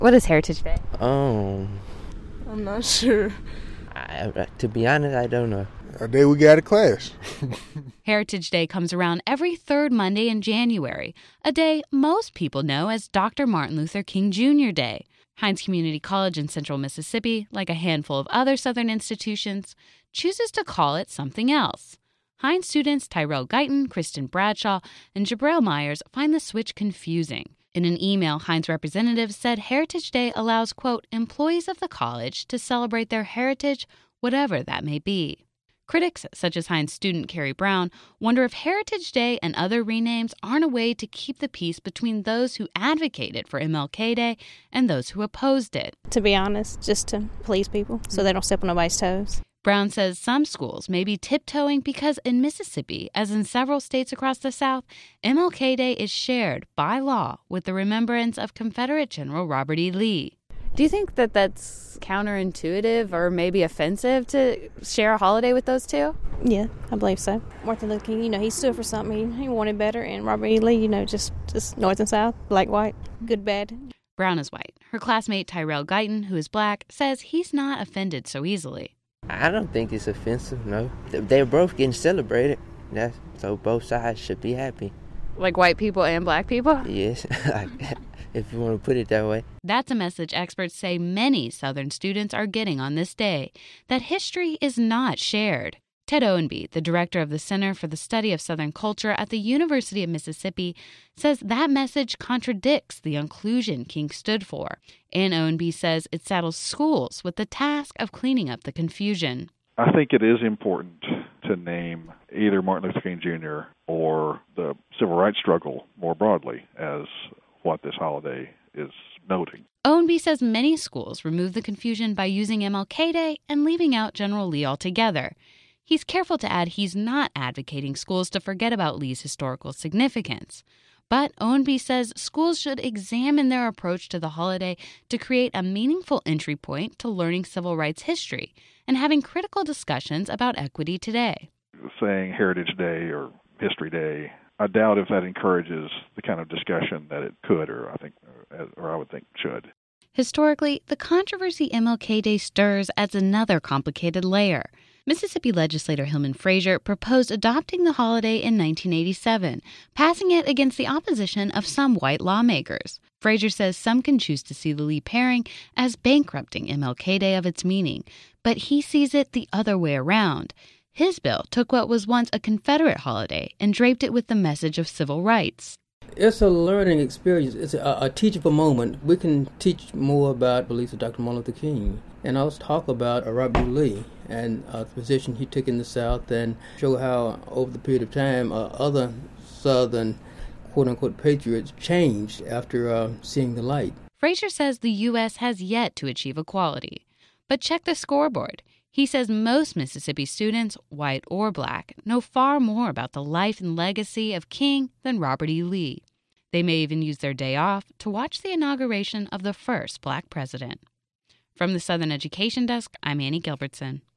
What is Heritage Day? I'm not sure. To be honest, I don't know. A day we got a class. Heritage Day comes around every third Monday in January, a day most people know as Dr. Martin Luther King Jr. Day. Hinds Community College in central Mississippi, like a handful of other Southern institutions, chooses to call it something else. Hinds students Tyrell Guyton, Kristen Bradshaw, and Jabril Myers find the switch confusing. In an email, Hinds representatives said Heritage Day allows, quote, employees of the college to celebrate their heritage, whatever that may be. Critics, such as Hinds student Carrie Brown, wonder if Heritage Day and other renames aren't a way to keep the peace between those who advocated for MLK Day and those who opposed it. To be honest, just to please people so they don't step on nobody's toes. Brown says some schools may be tiptoeing because in Mississippi, as in several states across the South, MLK Day is shared by law with the remembrance of Confederate General Robert E. Lee. Do you think that that's counterintuitive or maybe offensive to share a holiday with those two? Yeah, I believe so. Martin Luther King, he stood for something. He wanted better. And Robert E. Lee, just North and South, black, white, good, bad. Brown is white. Her classmate Tyrell Guyton, who is black, says he's not offended so easily. I don't think it's offensive, no. They're both getting celebrated. So both sides should be happy. Like white people and black people? Yes, if you want to put it that way. That's a message experts say many Southern students are getting on this day, that history is not shared. Ted Owenby, the director of the Center for the Study of Southern Culture at the University of Mississippi, says that message contradicts the inclusion King stood for. And Owenby says it saddles schools with the task of cleaning up the confusion. I think it is important to name either Martin Luther King Jr. or the civil rights struggle more broadly as what this holiday is noting. Owenby says many schools remove the confusion by using MLK Day and leaving out General Lee altogether. He's careful to add he's not advocating schools to forget about Lee's historical significance. But Owenby says schools should examine their approach to the holiday to create a meaningful entry point to learning civil rights history and having critical discussions about equity today. Saying Heritage Day or History Day, I doubt if that encourages the kind of discussion that it could or I would think should. Historically, the controversy MLK Day stirs adds another complicated layer. Mississippi legislator Hillman Frazier proposed adopting the holiday in 1987, passing it against the opposition of some white lawmakers. Frazier says some can choose to see the Lee pairing as bankrupting MLK Day of its meaning, but he sees it the other way around. His bill took what was once a Confederate holiday and draped it with the message of civil rights. It's a learning experience. It's a teachable moment. We can teach more about beliefs of Dr. Martin Luther King and also talk about Robert E. Lee and the position he took in the South and show how over the period of time other Southern quote-unquote patriots changed after seeing the light. Frazier says the U.S. has yet to achieve equality. But check the scoreboard. He says most Mississippi students, white or black, know far more about the life and legacy of King than Robert E. Lee. They may even use their day off to watch the inauguration of the first black president. From the Southern Education Desk, I'm Annie Gilbertson.